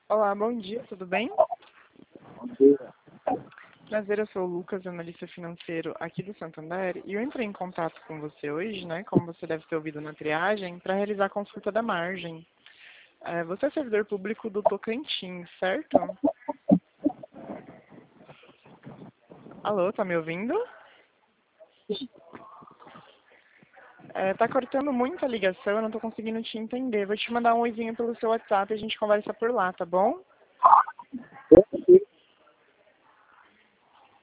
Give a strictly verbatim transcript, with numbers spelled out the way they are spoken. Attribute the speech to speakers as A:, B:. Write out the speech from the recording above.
A: Olá, bom dia, tudo bem?
B: Bom dia.
A: Prazer, eu sou o Lucas, analista financeiro aqui do Santander, e eu entrei em contato com você hoje, né, como você deve ter ouvido na triagem, para realizar a consulta da margem. É, você é servidor público do Tocantins, certo? Alô, tá me ouvindo? É, tá cortando muito a ligação, eu não tô conseguindo te entender. Vou te mandar um oizinho pelo seu WhatsApp e a gente conversa por lá, tá bom?